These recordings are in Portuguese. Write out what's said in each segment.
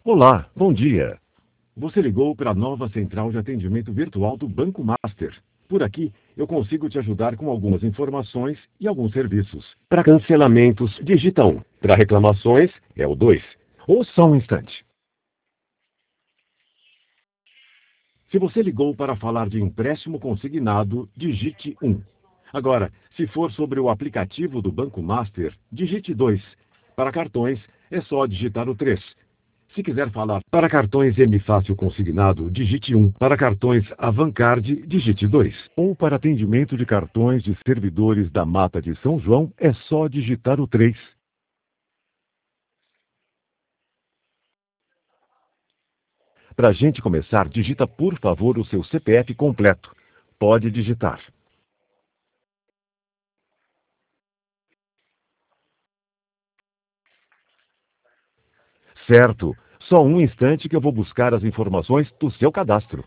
Olá, bom dia. Você ligou para a nova central de atendimento virtual do Banco Master. Por aqui, eu consigo te ajudar com algumas informações e alguns serviços. Para cancelamentos, digita 1. Para reclamações, é o 2. Ou só um instante. Se você ligou para falar de empréstimo consignado, digite 1. Agora, se for sobre o aplicativo do Banco Master, digite 2. Para cartões, é só digitar o 3. Se quiser falar para cartões M Fácil consignado, digite 1. Para cartões Avancard, digite 2. Ou para atendimento de cartões de servidores da Mata de São João, é só digitar o 3. Para a gente começar, digita por favor o seu CPF completo. Pode digitar. Certo. Só um instante que eu vou buscar as informações do seu cadastro.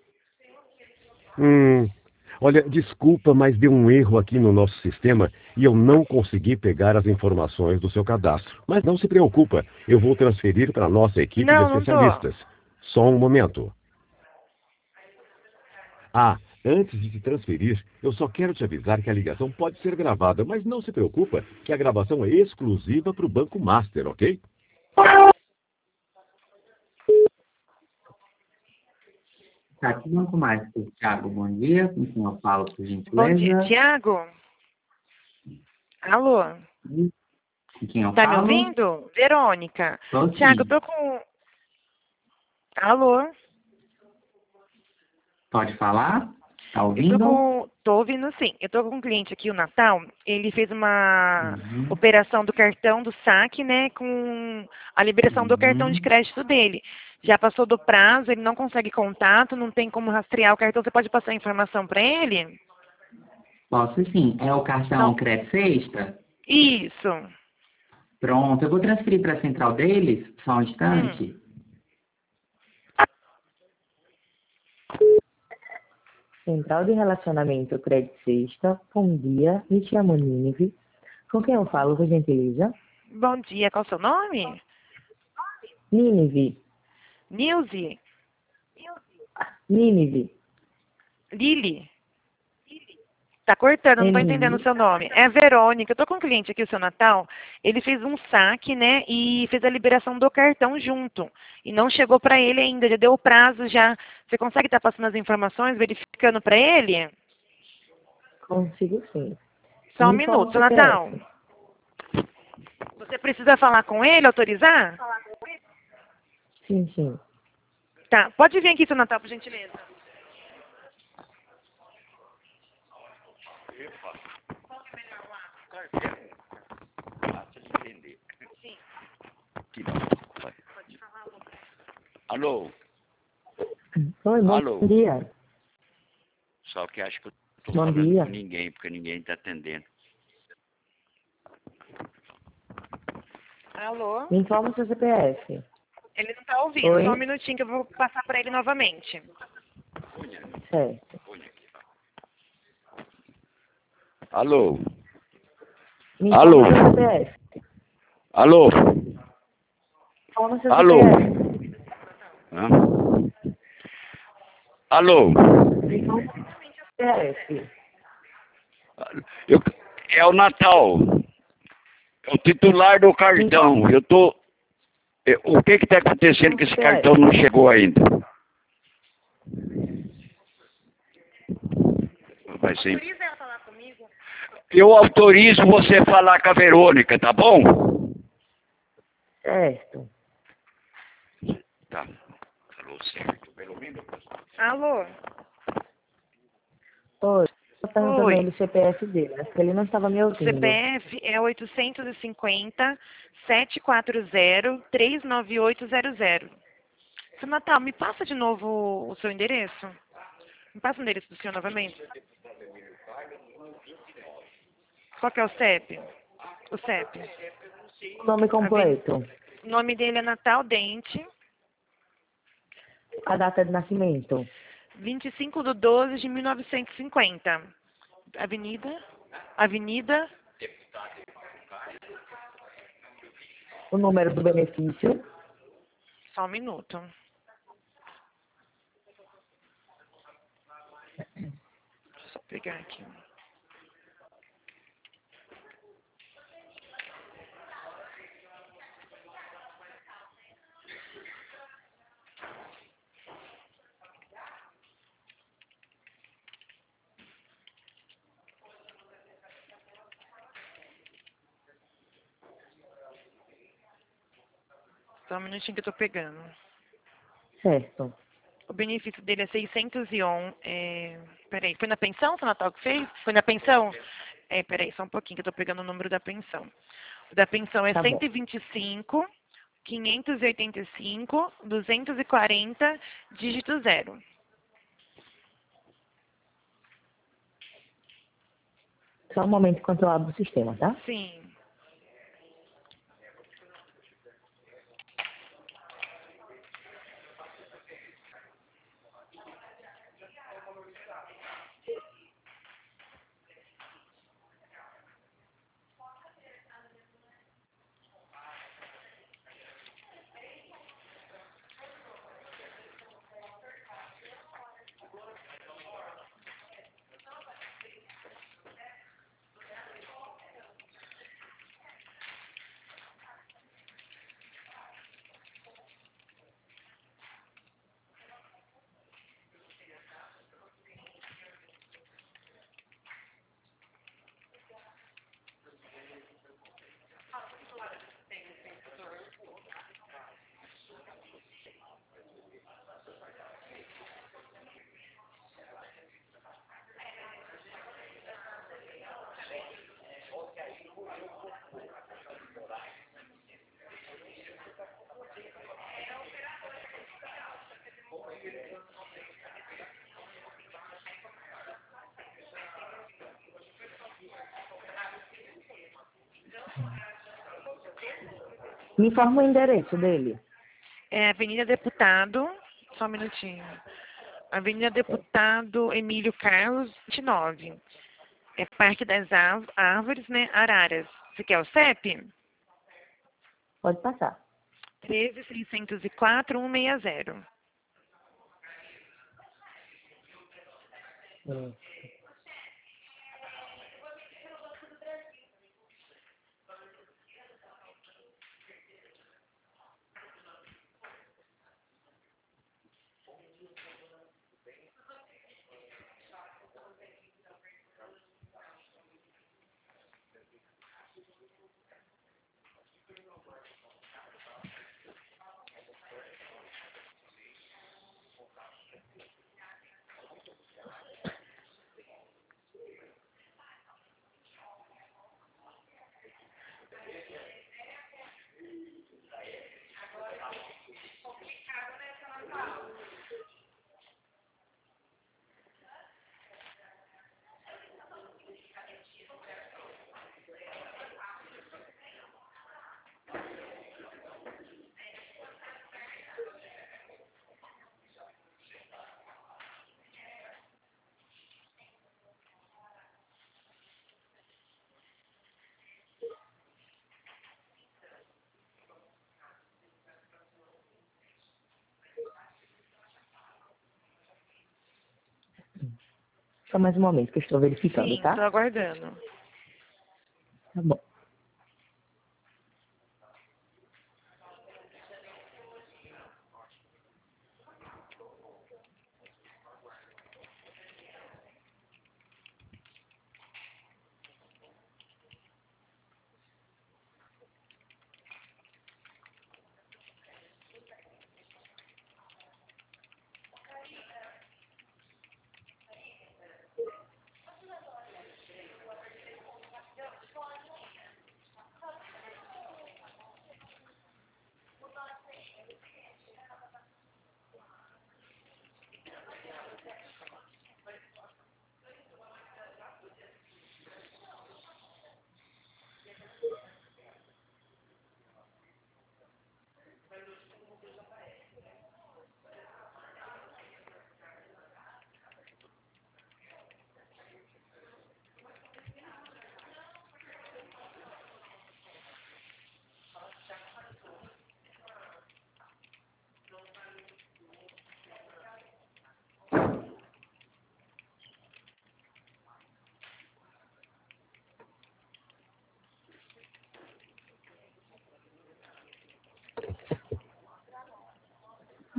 Olha, desculpa, mas deu um erro aqui no nosso sistema e eu não consegui pegar as informações do seu cadastro. Mas não se preocupa, eu vou transferir para a nossa equipe de Não, não tô. especialistas. Só um momento. Ah, antes de te transferir, eu só quero te avisar que a ligação pode ser gravada, mas não se preocupa que a gravação é exclusiva para o Banco Master, ok? Tá, aqui Banco Master, Thiago, bom dia. Com quem eu falo, por Bom dia, gentileza? Tiago? Alô? Com quem eu Tá me falo? ouvindo? Verônica. Tô Tiago, eu sim. tô com... Alô? Pode falar? Tá Eu tô ouvindo? com... Tô ouvindo sim. Eu tô com um cliente aqui, o Natal. Ele fez uma Uhum. operação do cartão do saque, né? Com a liberação do cartão de Uhum. crédito dele. Já passou do prazo, ele não consegue contato, não tem como rastrear o cartão. Você pode passar a informação para ele? Posso sim. É o cartão Não. Crédito Sexta? Isso. Pronto, eu vou transferir para a central deles, só um Hum. instante. Central de Relacionamento Crédito Sexta, bom dia, me chamo Nínive. Com quem eu falo, por gentileza? Bom dia, qual o seu nome? Nínive. Nilze? Nínive. Lili? Tá cortando, não tô entendendo o Nínive. seu nome. É Verônica, eu tô com um cliente aqui, o seu Natal. Ele fez um saque, né, e fez a liberação do cartão junto. E não chegou para ele ainda, já deu o prazo já. Você consegue estar passando as informações, verificando para ele? Consigo sim. Só um Me informa minuto, o seu Natal. CPF. Você precisa falar com ele, autorizar? Sim, sim. Tá, pode vir aqui, seu Natal, por gentileza. Aqui não. Vai. Alô? Oi, bom Alô? dia. Só que acho que eu tô Bom falando dia. com ninguém, porque ninguém tá atendendo. Alô? Me informa o seu CPF. Ele não tá ouvindo, Oi? só um minutinho que eu vou passar para ele novamente. Certo. Alô? Me Alô? informa o seu CPF. Alô? Informa o seu Alô? CPF. Hã? Alô? Me informa o seu CPF. Eu, é o Natal. É o titular do Me informa cartão. Eu tô. O que que tá acontecendo o que esse CPF. cartão não chegou ainda? Vai ser. Autoriza ela a falar comigo? Eu autorizo você falar com a Verônica, tá bom? Certo. Tá. Falou certo, pelo menos. Alô? Oi. Estou perguntando a Oi. ele o CPF dele. Acho que ele não estava me O ouvindo. CPF é 850-740-39800. Seu Natal, me passa de novo o seu endereço. Me passa o endereço do senhor novamente. Qual que é o CEP? O CEP. O nome completo. O nome dele é Natal Dente, A data de nascimento. 25/12/1950. Avenida, O número do benefício. Só um minuto. Deixa eu só pegar aqui. Só um minutinho que eu tô pegando. Certo. O benefício dele é 611. Peraí, foi na pensão, seu Natal que fez? Foi na pensão? Peraí, só um pouquinho que eu tô pegando o número da pensão. O da pensão é Tá bom. 125, 585, 240, dígito 0. Só um momento enquanto eu abro o sistema, tá? Sim. Me informa o endereço dele. É Avenida Deputado, só um minutinho. Avenida Deputado Emílio Carlos, 29. É Parque das Árvores, né? Araras. Você quer o CEP? Pode passar. 13.604.160. Hum. Só mais um momento que eu estou verificando, Sim, tá? estou aguardando. Tá bom.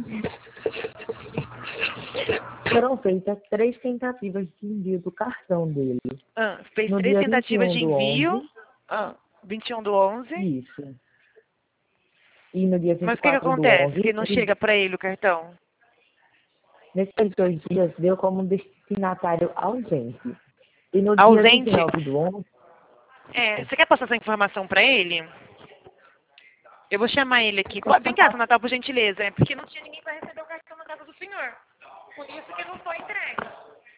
Foram feitas 3 tentativas de envio do cartão dele. Fez No 3 dia tentativas 21 de do envio. 11. 21 do 11. Isso. E no dia Mas o que 24 do acontece? 11, Que não chega para ele o cartão? nesses 2 dias, deu como destinatário ausente. E no dia Ausente? 29 do 11, Você quer passar essa informação para ele? Eu vou chamar ele aqui. Posso Vem cá, passar? seu Natal, por gentileza. É porque não tinha ninguém para receber o cartão na casa do senhor. Por isso que não foi entregue.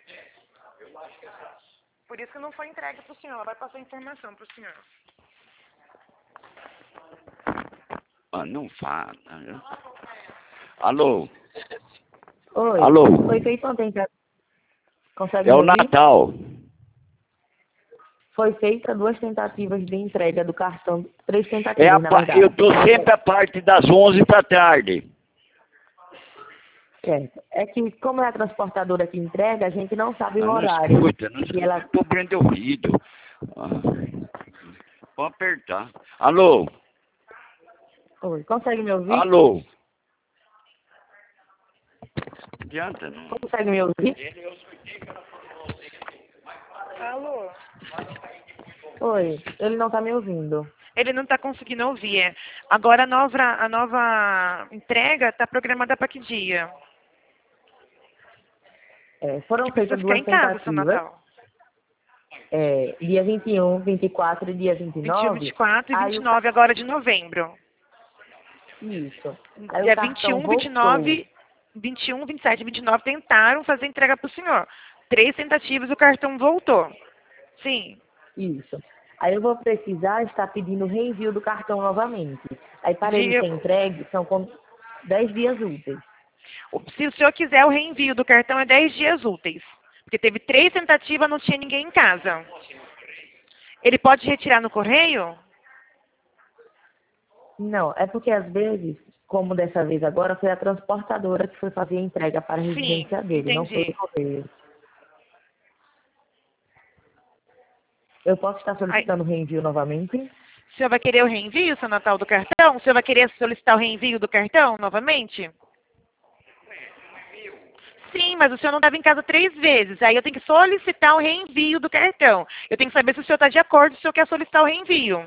Por isso que não foi entregue para o senhor. Ela vai passar a informação para o senhor. Não fala. Alô? oi, Alô? foi feita uma tentativa. Consegue É me o ouvir? Natal. Foi feita 2 tentativas de entrega do cartão, 3 É tentativas, na verdade. eu tô sempre a parte das 11 da tarde. Certo. É que, como é a transportadora que entrega, a gente não sabe o Não horário. escuta, não E escuta. ela... Tô prendendo o ouvido. Pode apertar. Alô? Oi, consegue me ouvir? Alô? Não adianta, não. Consegue me ouvir? Alô? Oi, ele não está me ouvindo. Ele não está conseguindo ouvir. Agora a nova entrega está programada para que dia? Foram Que precisa feitas ficar 2 em casa, seu tentativas, Natal. dia 21, 24 e dia 21, 29. 24 e Aí 29 agora de novembro. Isso. Aí Dia o cartão 21, voltou. 29, 21, 27 e 29 tentaram fazer entrega para o senhor. 3 tentativas, o cartão voltou. Sim. Isso. Aí eu vou precisar estar pedindo o reenvio do cartão novamente. Aí para ele Dia- ser entregue, são 10 dias úteis. Se o senhor quiser o reenvio do cartão, é 10 dias úteis. Porque teve 3 tentativas, não tinha ninguém em casa. Ele pode retirar no correio? Não, é porque às vezes, como dessa vez agora, foi a transportadora que foi fazer a entrega para a Sim, residência dele, não foi entendi. o correio. Eu posso estar solicitando o reenvio novamente? O senhor vai querer o reenvio, seu Natal, do cartão? O senhor vai querer solicitar o reenvio do cartão novamente? Sim, mas o senhor não estava em casa 3 vezes. Aí eu tenho que solicitar o reenvio do cartão. Eu tenho que saber se o senhor está de acordo, se o senhor quer solicitar o reenvio.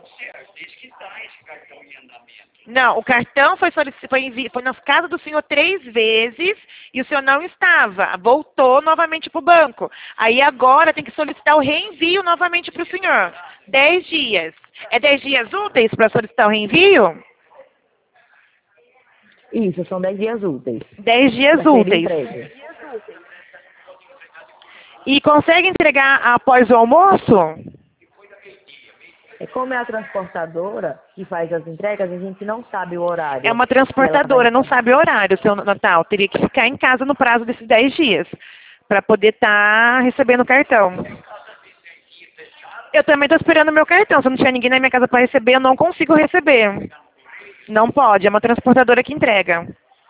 Não, o cartão foi na casa do senhor 3 vezes e o senhor não estava. Voltou novamente para o banco. Aí agora tem que solicitar o reenvio novamente para o senhor. 10 dias. É 10 dias úteis para solicitar o reenvio? Isso, são 10 dias úteis. 10 dias Para ser úteis. entregue. E consegue entregar após o almoço? Como é a transportadora que faz as entregas, a gente não sabe o horário. É uma que ela transportadora, vai não sabe o horário, seu Natal. Teria que ficar em casa no prazo desses 10 dias para poder estar recebendo o cartão. Eu também estou esperando o meu cartão. Se não tiver ninguém na minha casa para receber, eu não consigo receber. Não pode, é uma transportadora que entrega.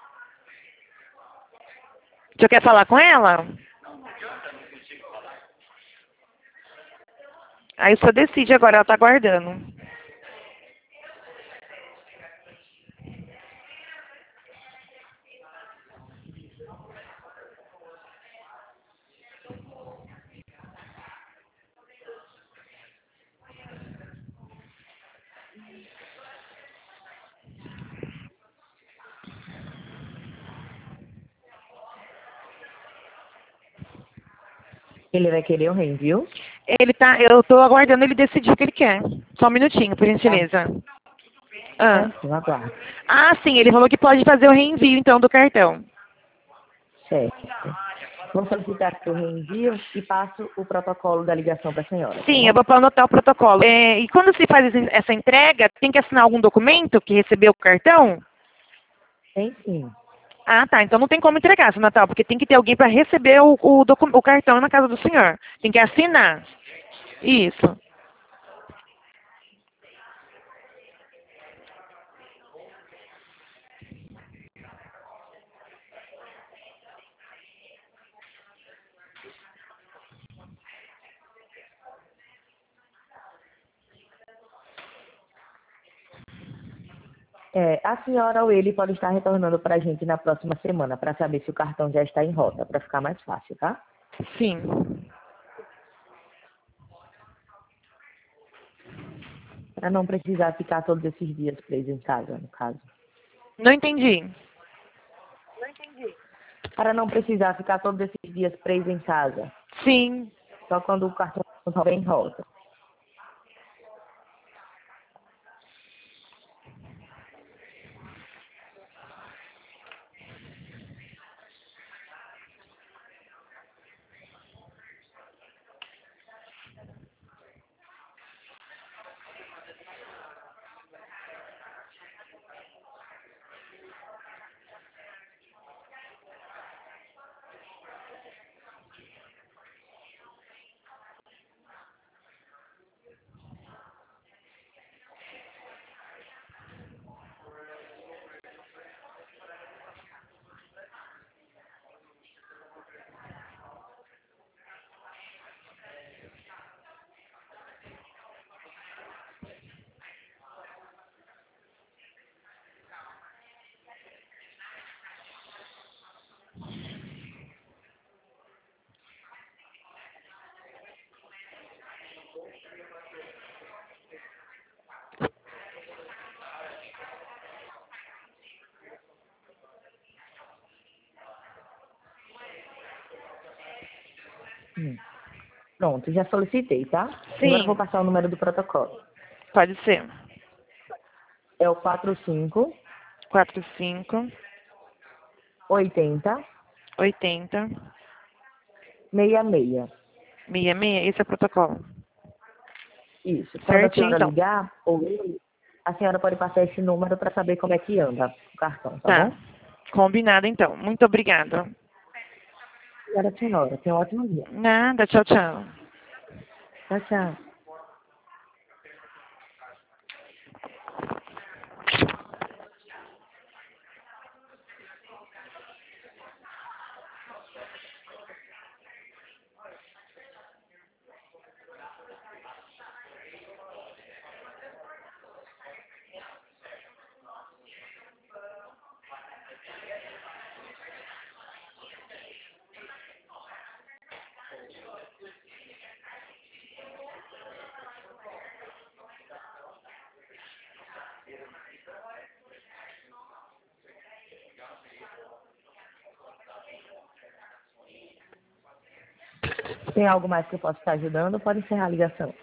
O senhor quer falar com ela? Aí o senhor decide agora, ela está aguardando. Ele vai querer o reenvio? Eu estou aguardando ele decidir o que ele quer. Só um minutinho, por gentileza. Certo, aguardo. Sim, ele falou que pode fazer o reenvio, então, do cartão. Certo. Vou solicitar o reenvio e passo o protocolo da ligação para a senhora. Sim, tá eu bom? vou anotar o protocolo. E quando se faz essa entrega, tem que assinar algum documento que recebeu o cartão? Tem sim. Tá. Então não tem como entregar, seu Natal, porque tem que ter alguém para receber o cartão na casa do senhor. Tem que assinar. Isso. A senhora ou ele pode estar retornando para a gente na próxima semana para saber se o cartão já está em rota, para ficar mais fácil, tá? Sim. Para não precisar ficar todos esses dias preso em casa, no caso. Não entendi. Para não precisar ficar todos esses dias preso em casa. Sim. Só quando o cartão estiver em rota. Pronto, já solicitei, tá? Sim. Agora eu vou passar o número do protocolo. Pode ser. É o 45 45 80 80 66. 66. Esse é o protocolo. Isso. Quando a Certinho, senhora então. ligar, ou ele, a senhora pode passar esse número para saber como é que anda o cartão, tá bom? Combinado, então. Muito obrigada. Obrigada, senhora. Tenha um ótimo dia. Nada. Tchau, tchau. Tchau, tchau. Tem algo mais que eu possa estar ajudando? Pode encerrar a ligação.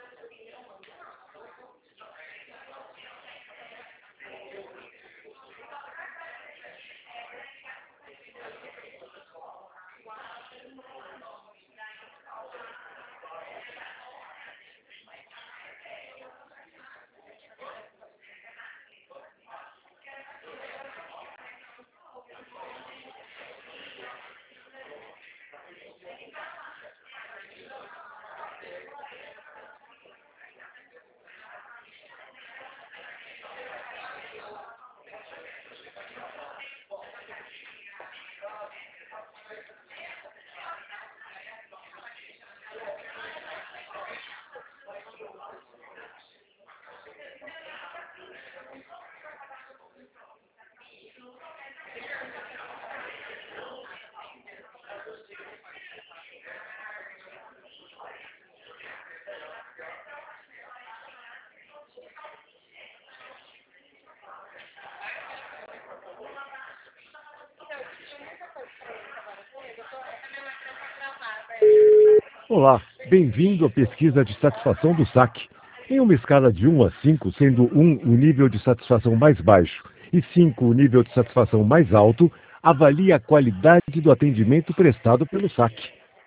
Olá, bem-vindo à pesquisa de satisfação do saque. Em uma escala de 1 a 5, sendo 1 o nível de satisfação mais baixo e 5 o nível de satisfação mais alto, avalie a qualidade do atendimento prestado pelo saque.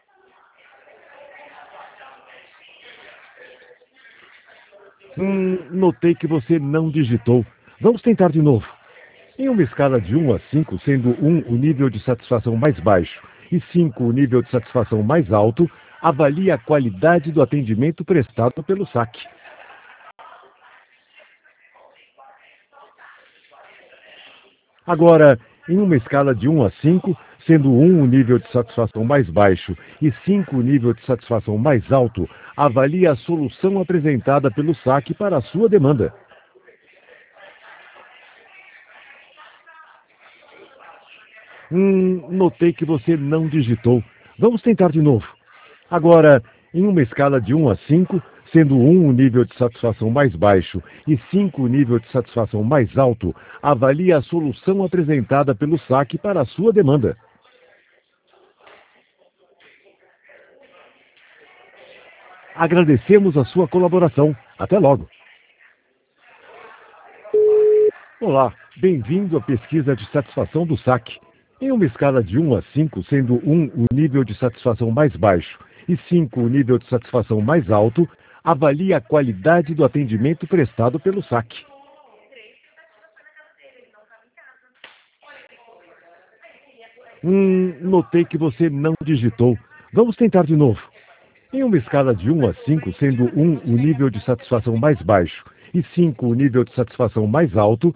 Notei que você não digitou. Vamos tentar de novo. Em uma escala de 1 a 5, sendo 1 o nível de satisfação mais baixo e 5 o nível de satisfação mais alto, avalie a qualidade do atendimento prestado pelo saque. Agora, em uma escala de 1 a 5, sendo 1 o nível de satisfação mais baixo e 5 o nível de satisfação mais alto, avalie a solução apresentada pelo saque para a sua demanda. Notei que você não digitou. Vamos tentar de novo. Agora, em uma escala de 1 a 5, sendo 1 o nível de satisfação mais baixo e 5 o nível de satisfação mais alto, avalie a solução apresentada pelo saque para a sua demanda. Agradecemos a sua colaboração. Até logo. Olá, bem-vindo à pesquisa de satisfação do saque. Em uma escala de 1 a 5, sendo 1 o nível de satisfação mais baixo e 5 o nível de satisfação mais alto, avalie a qualidade do atendimento prestado pelo saque. Notei que você não digitou. Vamos tentar de novo. Em uma escala de 1 a 5, sendo 1 o nível de satisfação mais baixo e 5 o nível de satisfação mais alto,